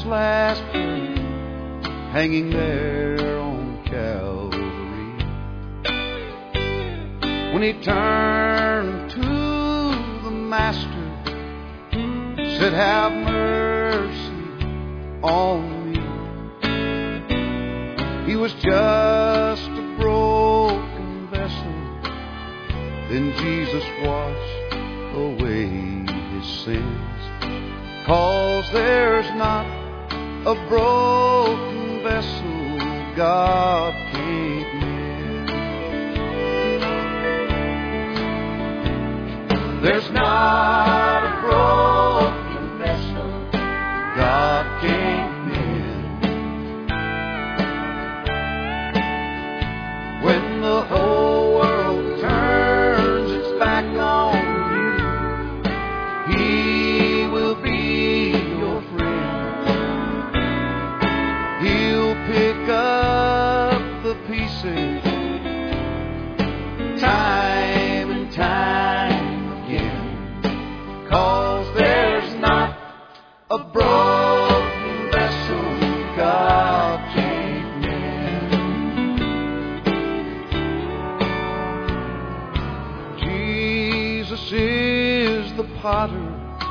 his last breath, hanging there on Calvary. When he turned to the Master, said, "Have mercy on me." He was just a broken vessel. Then Jesus washed away his sins. 'Cause there's not a broken vessel God can't mend. There's not a broken vessel God can't mend. When the whole world turns its back on you, He will be your friend. He'll pick up the pieces time and time again. 'Cause there's not a broken vessel God can't mend. Jesus is the potter,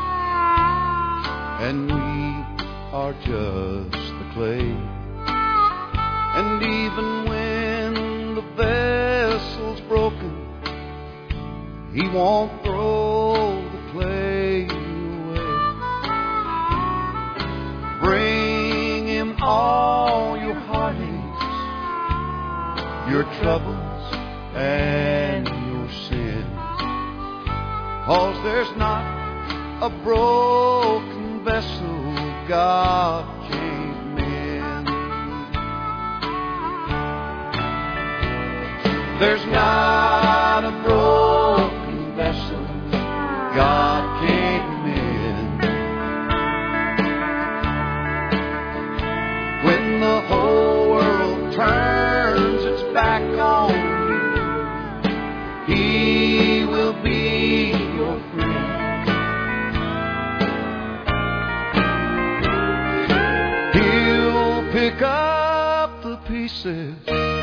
and we are just the clay. And even when the vessel's broken, He won't throw the clay away. Bring Him all your heartaches, your troubles, and your sins. 'Cause there's not a broken vessel God can't mend. There's not a broken vessel God can't mend. When the whole world turns its back on you, He will be your friend. He'll pick up the pieces